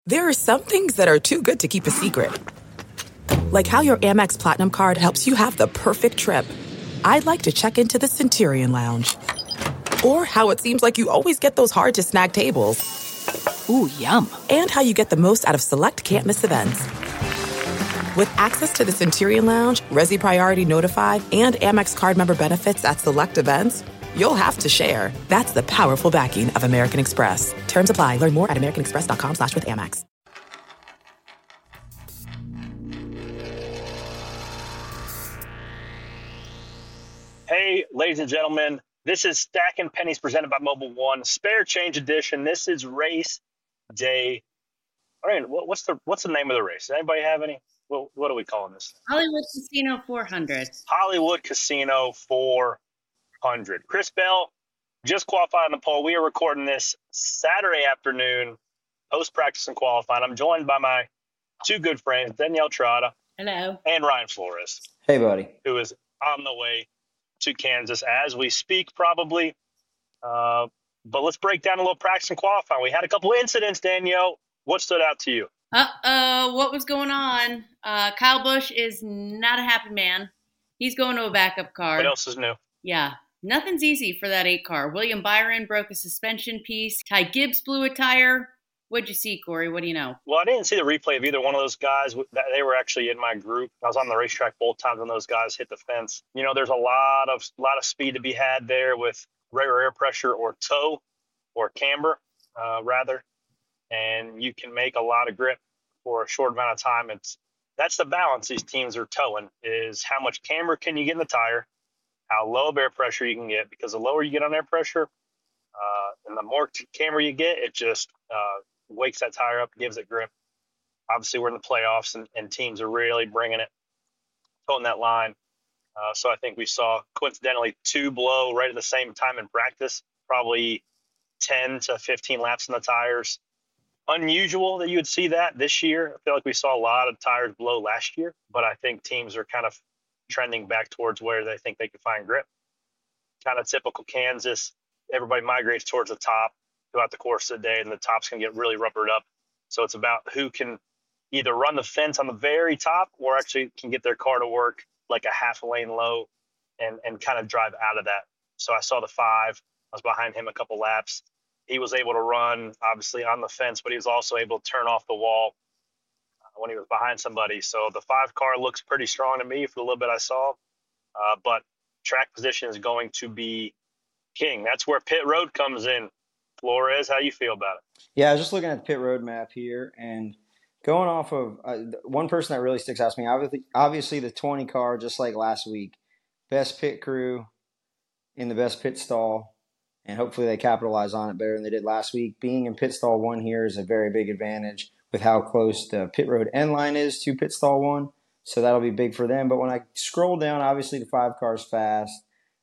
There are some things that are too good to keep a secret. Like how your Amex Platinum card helps you have the perfect trip. I'd like to check into the Centurion Lounge. Or how it seems like you always get those hard-to-snag tables. Ooh, yum. And how you get the most out of select can't-miss events. With access to the Centurion Lounge, Resi Priority Notified, and Amex card member benefits at select events, you'll have to share. That's the powerful backing of American Express. Terms apply. Learn more at americanexpress.com/withAmex. Hey, ladies and gentlemen, this is Stacking Pennies presented by Mobile One, Spare Change Edition. This is race day. I mean, what's the name of the race? Does anybody have any? What are we calling this? Hollywood Casino 400. Hollywood Casino 400. Chris Bell just qualified on the pole. We are recording this Saturday afternoon, post-practice and qualifying. I'm joined by my two good friends, Danielle Trotta. Hello. And Ryan Flores. Hey, buddy. Who is on the way to Kansas as we speak, probably. But let's break down a little practice and qualifying. We had a couple incidents, Danielle. What stood out to you? What was going on? Kyle Busch is not a happy man. He's going to a backup car. What else is new? Yeah, nothing's easy for that 8 car. William Byron broke a suspension piece. Ty Gibbs blew a tire. What'd you see, Corey? What do you know? Well, I didn't see the replay of either one of those guys. They were actually in my group. I was on the racetrack both times when those guys hit the fence. You know, there's a lot of speed to be had there with rare air pressure or toe or camber, rather. And you can make a lot of grip for a short amount of time. That's the balance these teams are towing, is how much camber can you get in the tire, how low of air pressure you can get, because the lower you get on air pressure and the more camber you get, it just wakes that tire up, gives it grip. Obviously, we're in the playoffs and teams are really bringing it, towing that line. So I think we saw, coincidentally, 2 blow right at the same time in practice, probably 10 to 15 laps in the tires. Unusual that you would see that this year. I feel like we saw a lot of tires blow last year, but I think teams are kind of trending back towards where they think they can find grip. Kind of typical Kansas. Everybody migrates towards the top throughout the course of the day, and the top's going to get really rubbered up. So it's about who can either run the fence on the very top or actually can get their car to work like a half a lane low and kind of drive out of that. So I saw the 5. I was behind him a couple laps. He was able to run, obviously, on the fence, but he was also able to turn off the wall when he was behind somebody. So the 5 car looks pretty strong to me for the little bit I saw. But track position is going to be king. That's where pit road comes in. Flores, how you feel about it? Yeah, I was just looking at the pit road map here and going off of one person that really sticks out to me, obviously the 20 car, just like last week. Best pit crew in the best pit stall. And hopefully they capitalize on it better than they did last week. Being in pit stall 1 here is a very big advantage with how close the pit road end line is to pit stall 1. So that'll be big for them. But when I scroll down, obviously the 5 cars fast.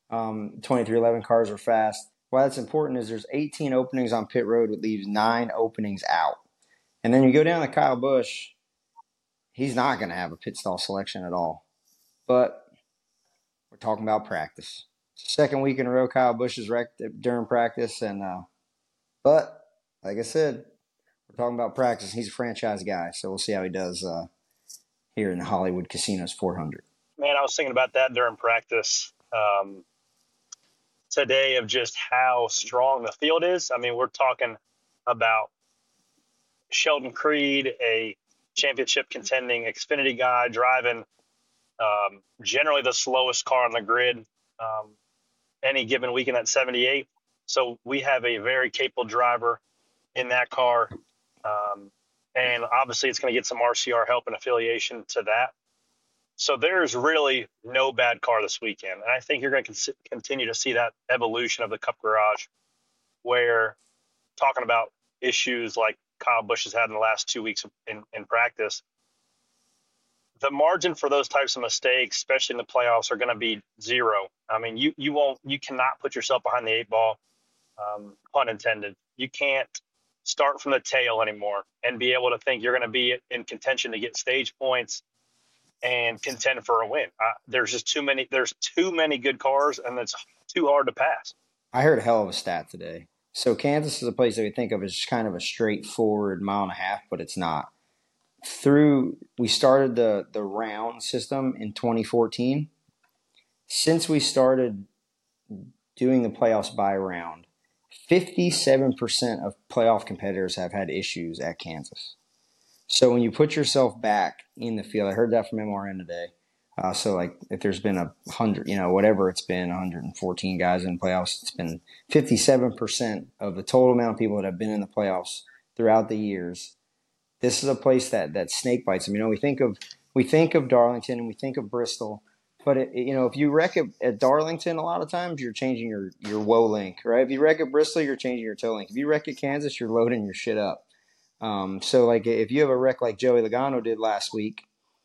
2311 cars are fast. Why that's important is there's 18 openings on pit road, which leaves 9 openings out. And then you go down to Kyle Busch, he's not going to have a pit stall selection at all. But we're talking about practice. Second week in a row, Kyle Busch is wrecked during practice, but like I said, we're talking about practice. He's a franchise guy, so we'll see how he does here in the Hollywood Casinos 400. Man, I was thinking about that during practice today of just how strong the field is. I mean, we're talking about Sheldon Creed, a championship contending Xfinity guy, driving generally the slowest car on the grid. Any given weekend at 78. So we have a very capable driver in that car. And obviously it's going to get some RCR help and affiliation to that. So there's really no bad car this weekend. And I think you're going to continue to see that evolution of the Cup Garage, where talking about issues like Kyle Busch has had in the last 2 weeks in practice, the margin for those types of mistakes, especially in the playoffs, are going to be 0. I mean, you cannot put yourself behind the 8 ball, pun intended. You can't start from the tail anymore and be able to think you're going to be in contention to get stage points and contend for a win. There's just too many. There's too many good cars, and it's too hard to pass. I heard a hell of a stat today. So Kansas is a place that we think of as kind of a straightforward mile and a half, but it's not. We started the round system in 2014. Since we started doing the playoffs by round, 57% of playoff competitors have had issues at Kansas. So when you put yourself back in the field, I heard that from MRN today. So like if there's been 100, whatever it's been, 114 guys in the playoffs, it's been 57% of the total amount of people that have been in the playoffs throughout the years. This is a place that snake bites. I mean, we think of Darlington and we think of Bristol, but if you wreck at Darlington, a lot of times you're changing your woe link, right? If you wreck at Bristol, you're changing your toe link. If you wreck at Kansas, you're loading your shit up. So like if you have a wreck like Joey Logano did last week,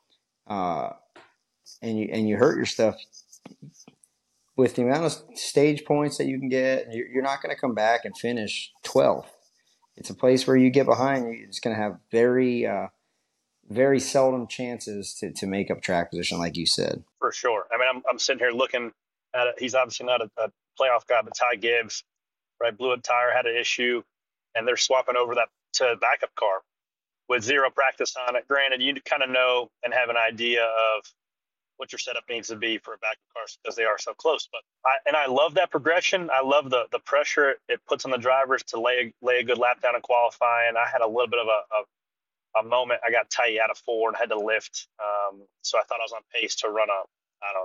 and you hurt your stuff, with the amount of stage points that you can get, you're not going to come back and finish 12th. It's a place where you get behind, you're just going to have very, very seldom chances to make up track position, like you said. For sure. I mean, I'm sitting here looking at it. He's obviously not a playoff guy, but Ty Gibbs, right? Blew a tire, had an issue, and they're swapping over that to a backup car with zero practice on it. Granted, you kind of know and have an idea of what your setup needs to be for a backup car because they are so close. But I love that progression. I love the pressure it puts on the drivers to lay a good lap down in qualifying. I had a little bit of a moment. I got tight out of 4 and had to lift. So I thought I was on pace to run a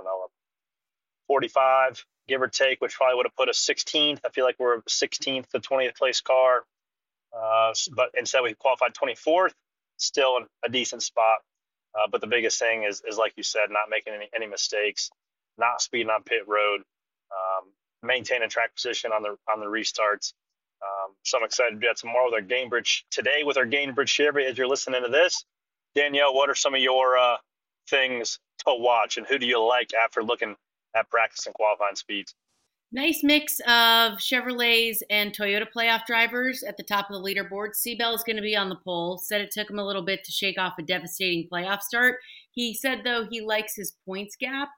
45, give or take, which probably would have put us 16th. I feel like we're 16th to 20th place car. But instead we qualified 24th, still a decent spot. But the biggest thing is like you said, not making any mistakes, not speeding on pit road, maintaining track position on the restarts. So I'm excited to do that tomorrow with our Gainbridge today with our Gainbridge Chevy. As you're listening to this, Danielle, what are some of your things to watch, and who do you like after looking at practice and qualifying speeds? Nice mix of Chevrolets and Toyota playoff drivers at the top of the leaderboard. Seabell is going to be on the pole. Said it took him a little bit to shake off a devastating playoff start. He said, though, he likes his points gap.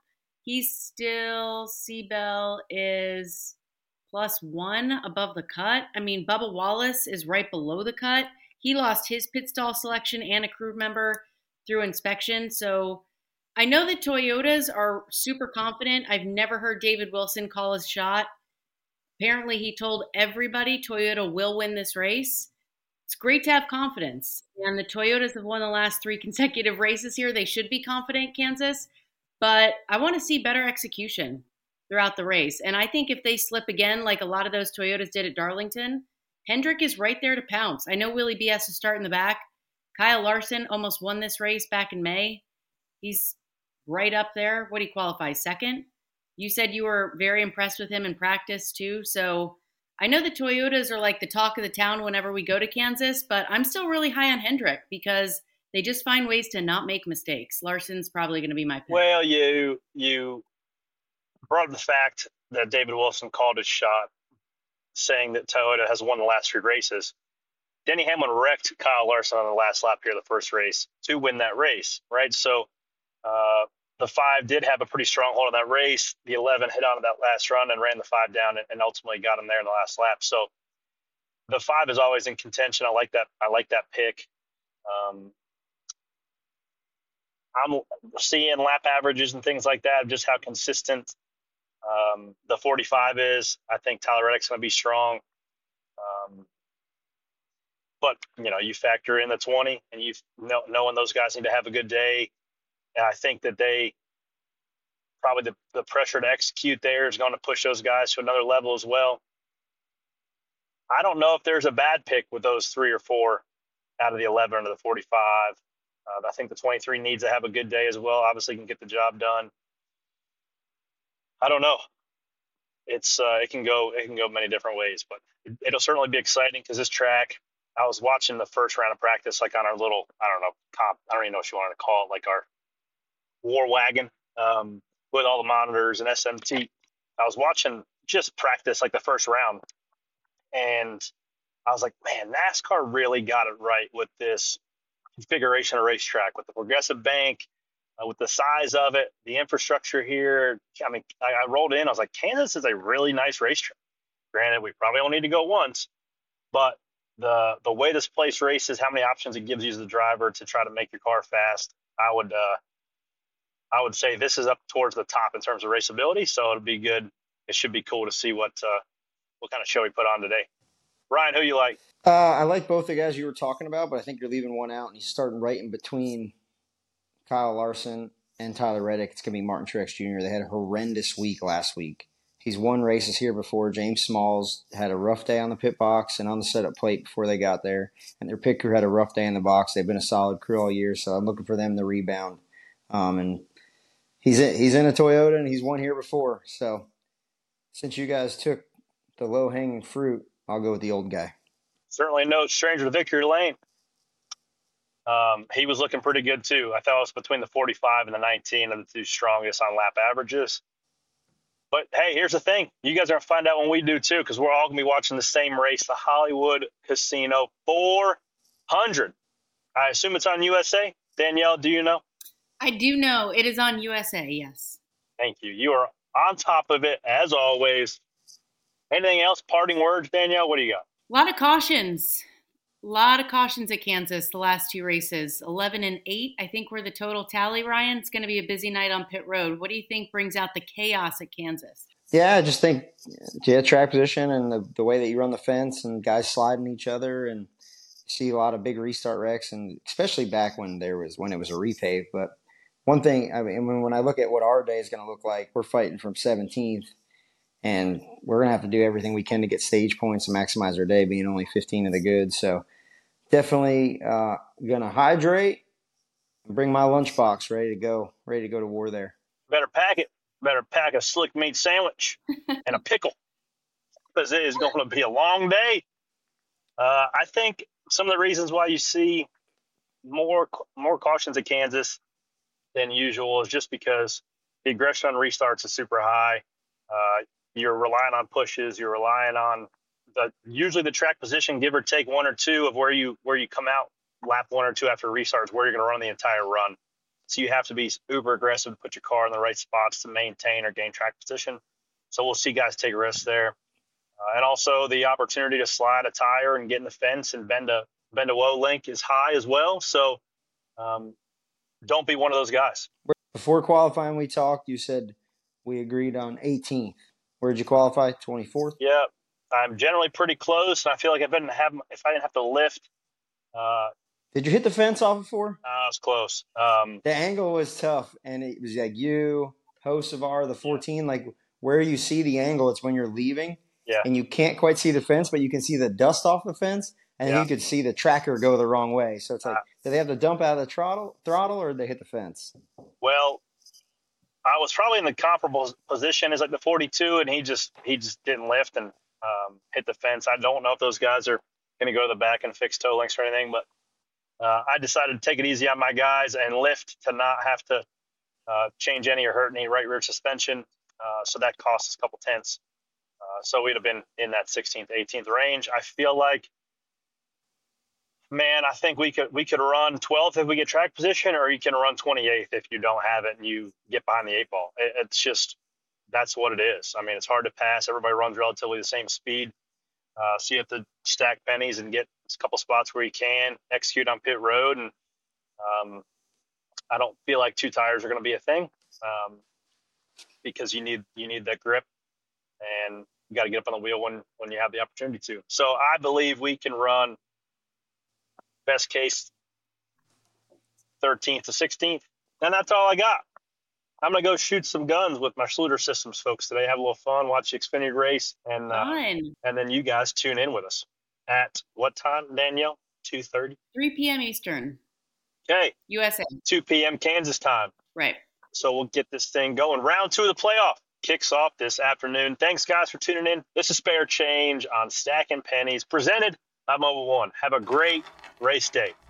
Seabell is +1 above the cut. I mean, Bubba Wallace is right below the cut. He lost his pit stall selection and a crew member through inspection. So I know that Toyotas are super confident. I've never heard David Wilson call his shot. Apparently, he told everybody Toyota will win this race. It's great to have confidence. And the Toyotas have won the last 3 consecutive races here. They should be confident, Kansas. But I want to see better execution throughout the race. And I think if they slip again, like a lot of those Toyotas did at Darlington, Hendrick is right there to pounce. I know Willie B has to start in the back. Kyle Larson almost won this race back in May. He's right up there. What did he qualify? Second? You said you were very impressed with him in practice too. So I know the Toyotas are like the talk of the town whenever we go to Kansas, but I'm still really high on Hendrick because they just find ways to not make mistakes. Larson's probably going to be my pick. Well, you brought up the fact that David Wilson called his shot, saying that Toyota has won the last 3 races. Denny Hamlin wrecked Kyle Larson on the last lap here of the first race to win that race, right? So the 5 did have a pretty strong hold on that race. The 11 hit on that last run and ran the 5 down and ultimately got him there in the last lap. So the 5 is always in contention. I like that pick. I'm seeing lap averages and things like that, just how consistent the 45 is. I think Tyler Reddick's going to be strong. But, you factor in the 20 and knowing those guys need to have a good day. And I think that they probably the pressure to execute there is going to push those guys to another level as well. I don't know if there's a bad pick with those 3 or 4 out of the 11 or the 45. I think the 23 needs to have a good day as well. Obviously, can get the job done. I don't know. It can go many different ways, but it'll certainly be exciting because this track. I was watching the first round of practice, like on our little, I don't even know what you wanted to call it, like our war wagon with all the monitors and SMT. I was watching just practice like the first round, and I was like, man, NASCAR really got it right with this configuration of racetrack, with the progressive bank, with the size of it, the infrastructure here. I mean, I rolled in, I was like, Kansas is a really nice racetrack. Granted, we probably only need to go once, but the way this place races, how many options it gives you as the driver to try to make your car fast, I would say this is up towards the top in terms of raceability. So it'll be good. It should be cool to see what kind of show we put on today. Ryan, who you like? I like both the guys you were talking about, but I think you're leaving one out, and he's starting right in between Kyle Larson and Tyler Reddick. It's going to be Martin Truex Jr. They had a horrendous week last week. He's won races here before. James Smalls had a rough day on the pit box and on the setup plate before they got there. And their pit crew had a rough day in the box. They've been a solid crew all year, so I'm looking for them to rebound. And he's in a Toyota, and he's won here before. So since you guys took the low-hanging fruit, I'll go with the old guy. Certainly no stranger to victory lane. He was looking pretty good, too. I thought it was between the 45 and the 19 of the two strongest on lap averages. But, hey, here's the thing. You guys are going to find out when we do, too, because we're all going to be watching the same race, the Hollywood Casino 400. I assume it's on USA. Danielle, do you know? I do know. It is on USA, yes. Thank you. You are on top of it, as always. Anything else? Parting words, Danielle? What do you got? A lot of cautions. A lot of cautions at Kansas the last two races. 11 and 8, I think, were the total tally, Ryan. It's going to be a busy night on pit road. What do you think brings out the chaos at Kansas? Yeah, I just think track position and the way that you run the fence and guys sliding each other, and you see a lot of big restart wrecks, and especially back when it was a repave. But one thing, I mean, when I look at what our day is going to look like, we're fighting from 17th. And we're going to have to do everything we can to get stage points and maximize our day, being only 15 of the good. So definitely going to hydrate and bring my lunchbox ready to go to war there. Better pack it. Better pack a slick meat sandwich and a pickle, because it is going to be a long day. I think some of the reasons why you see more cautions at Kansas than usual is just because the aggression on restarts is super high. You're relying on pushes. You're relying on usually the track position, give or take one or two of where you come out lap one or two after restarts, where you're going to run the entire run. So you have to be uber aggressive to put your car in the right spots to maintain or gain track position. So we'll see guys take risks there. And also the opportunity to slide a tire and get in the fence and bend a low link is high as well. So don't be one of those guys. Before qualifying, we talked. You said we agreed on 18th. Where'd you qualify? 24th? Yeah, I'm generally pretty close, and I feel like if I didn't have to lift. Did you hit the fence off before? I was close. The angle was tough, and it was like you, Hocevar, the 14, like where you see the angle, it's when you're leaving, and you can't quite see the fence, but you can see the dust off the fence, and you could see the tracker go the wrong way. So it's like, do they have to dump out of the throttle, or did they hit the fence? Well, I was probably in the comparable position as like the 42, and he just didn't lift and hit the fence. I don't know if those guys are going to go to the back and fix toe links or anything, but I decided to take it easy on my guys and lift to not have to change any or hurt any right rear suspension. So that cost us a couple tenths. So we'd have been in that 16th, 18th range. I feel like, man, I think we could run 12th if we get track position, or you can run 28th if you don't have it and you get behind the 8 ball. It's just, that's what it is. I mean, it's hard to pass. Everybody runs relatively the same speed. So you have to stack pennies and get a couple spots where you can execute on pit road. And I don't feel like two tires are going to be a thing because you need that grip, and you got to get up on the wheel when you have the opportunity to. So I believe we can run best case 13th to 16th. And that's all I got. I'm going to go shoot some guns with my Schluter Systems folks today. Have a little fun, watch the Xfinity race, and then you guys tune in with us. At what time, Danielle? 2:30? 3 p.m. Eastern. Okay. USA. 2 p.m. Kansas time. Right. So we'll get this thing going. Round 2 of the playoff kicks off this afternoon. Thanks, guys, for tuning in. This is Spare Change on Stacking Pennies, presented by Mobil 1. Have a great race day.